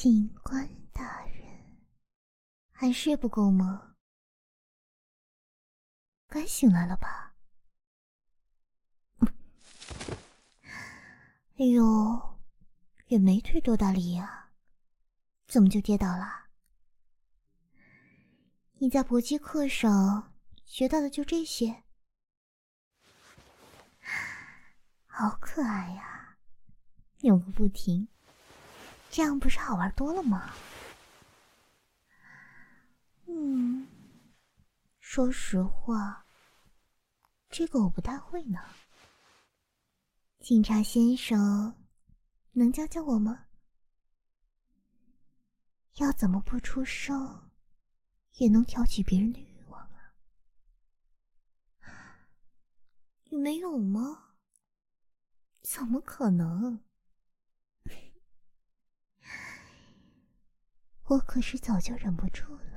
警官大人，还睡不够吗？该醒来了吧？哎呦，也没推多大力呀，怎么就跌倒了？你在搏击课上学到的就这些？好可爱呀，扭个不停，这样不是好玩多了吗？说实话，这个我不太会呢。警察先生，能教教我吗？要怎么不出声，也能挑起别人的欲望啊？你没有吗？怎么可能？我可是早就忍不住了。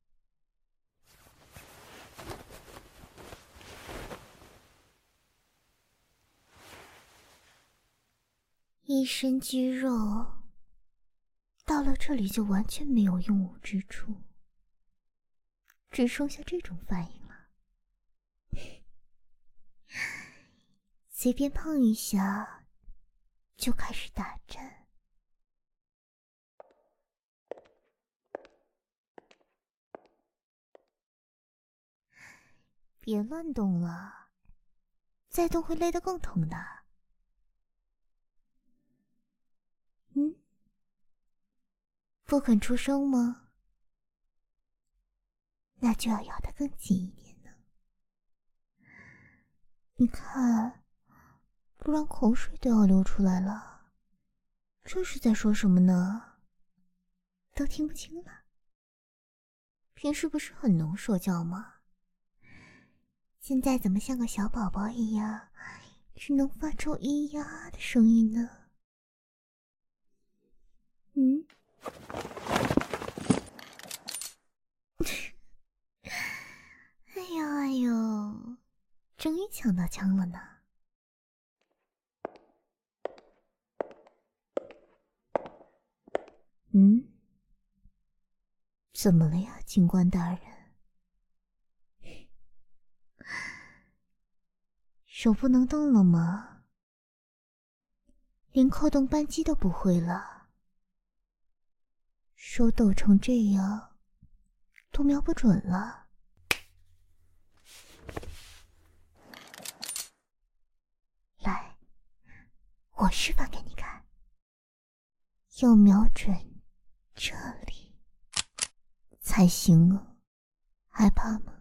一身肌肉，到了这里就完全没有用武之处，只剩下这种反应了。随便碰一下，就开始打颤。别乱动了，再动会累得更疼的。不肯出声吗？那就要咬得更紧一点呢。你看，不然口水都要流出来了。这是在说什么呢？都听不清了。平时不是很能说教吗？现在怎么像个小宝宝一样，只能发出咿呀的声音呢？哎呦哎呦，终于抢到枪了呢。怎么了呀，警官大人？手不能动了吗？连扣动扳机都不会了，手抖成这样，都瞄不准了。来，我示范给你看，要瞄准这里才行啊，害怕吗？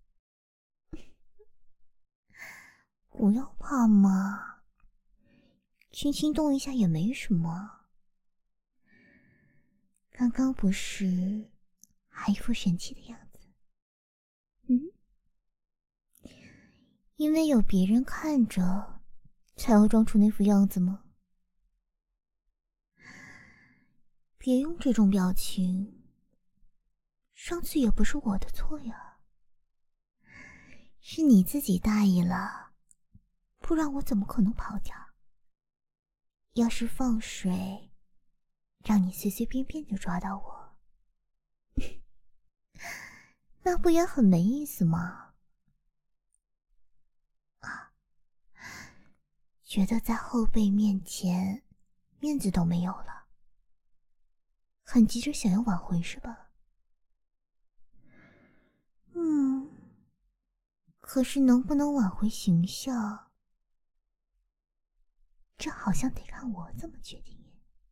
不要怕嘛，轻轻动一下也没什么。刚刚不是还一副神气的样子？因为有别人看着，才会装出那副样子吗？别用这种表情，上次也不是我的错呀，是你自己大意了，不然我怎么可能跑掉？要是放水，让你随随便便就抓到我，那不也很没意思吗？啊，觉得在后辈面前面子都没有了，很急着想要挽回是吧？可是能不能挽回形象，这好像得看我怎么决定耶。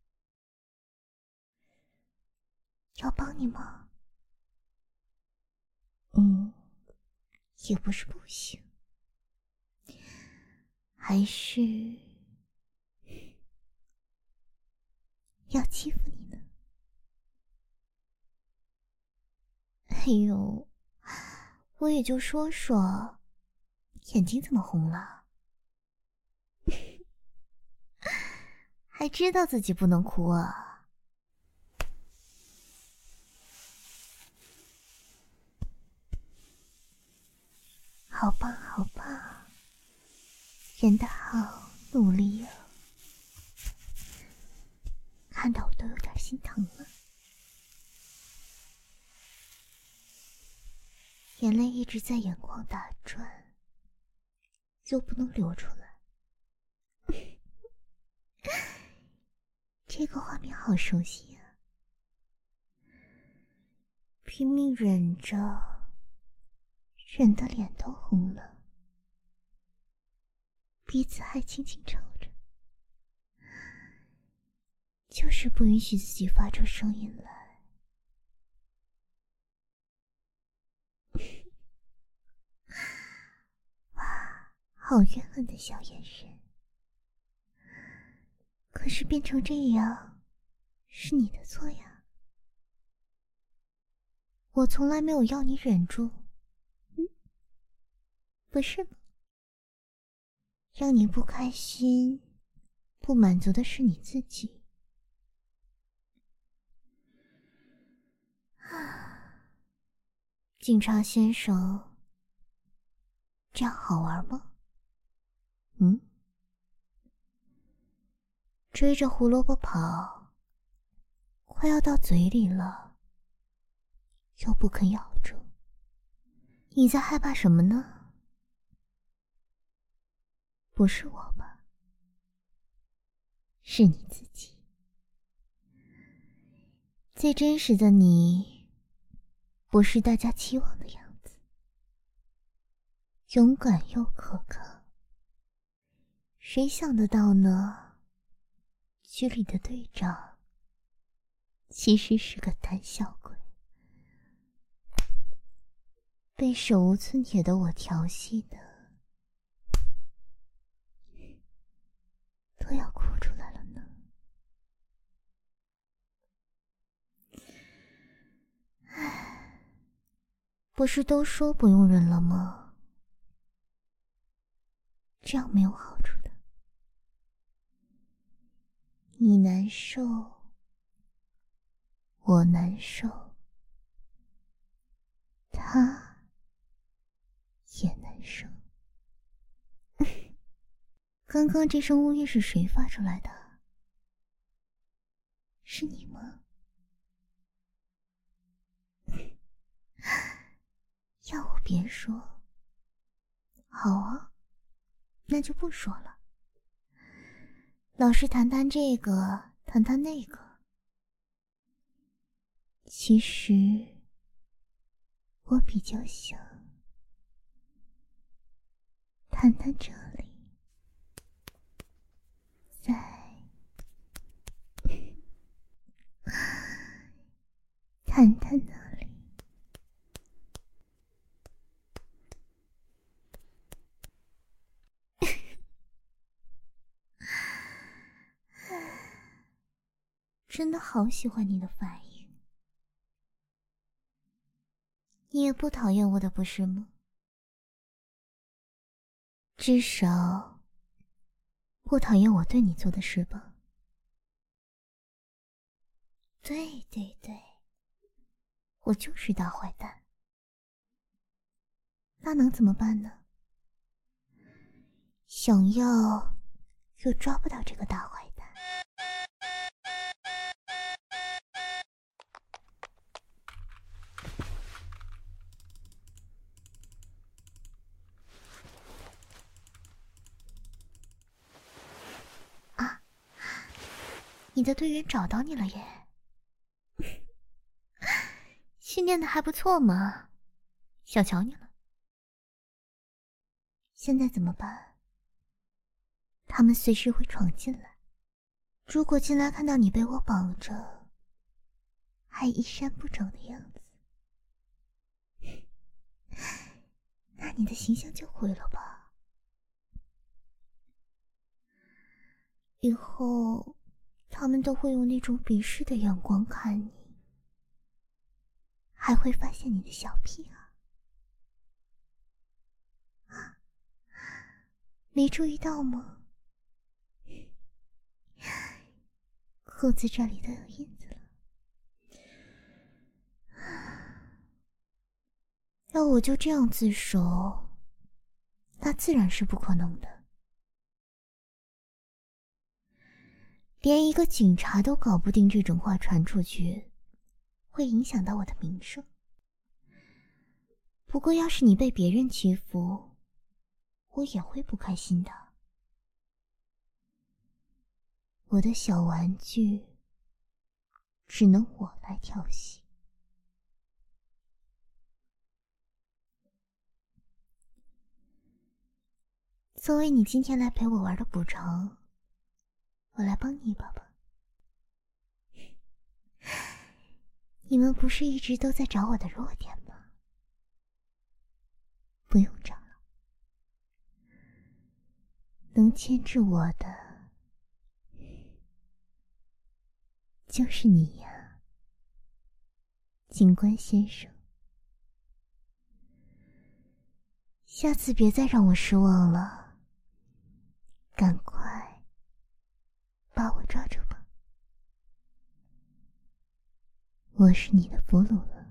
要帮你吗？也不是不行，还是要欺负你呢。哎呦，我也就说说，眼睛怎么红了？还知道自己不能哭啊？好棒好棒，演得好努力哦，看到我都有点心疼了。 眼泪一直在眼眶打转，又不能流出来。这个画面好熟悉啊！拼命忍着，忍得脸都红了，鼻子还轻轻抽着，就是不允许自己发出声音来。哇，好怨恨的小眼神！可是变成这样，是你的错呀。我从来没有要你忍住，不是吗？让你不开心、不满足的是你自己。警察先生，这样好玩吗？追着胡萝卜跑，快要到嘴里了，又不肯咬住。你在害怕什么呢？不是我吧？是你自己。最真实的你，不是大家期望的样子，勇敢又可靠。谁想得到呢？局里的队长其实是个胆小鬼，被手无寸铁的我调戏的都要哭出来了呢。唉，不是都说不用忍了吗？这样没有好处的。你难受，我难受，他也难受。刚刚这声呜咽是谁发出来的？是你吗？要我别说，好啊，那就不说了。老是谈谈这个，谈谈那个。其实，我比较想谈谈这里，再谈谈那里。真的好喜欢你的反应。你也不讨厌我的，不是吗？至少不讨厌我对你做的事吧？对对对，我就是大坏蛋。那能怎么办呢？想要又抓不到这个大坏蛋。啊，你的队员找到你了耶。训练的还不错嘛，小瞧你了。现在怎么办？他们随时会闯进来，如果进来看到你被我绑着，还衣衫不整的样子，那你的形象就毁了吧？以后他们都会用那种鄙视的眼光看你，还会发现你的小屁啊！没注意到吗？裤子这里都有印子了。要我就这样自首，那自然是不可能的。连一个警察都搞不定，这种话传出去，会影响到我的名声。 不过要是你被别人欺负，我也会不开心的。我的小玩具只能我来调戏。作为你今天来陪我玩的补偿，我来帮你一把吧。你们不是一直都在找我的弱点吗？不用找了，能牵制我的就是你呀，警官先生。下次别再让我失望了，赶快把我抓住吧。我是你的俘虏了。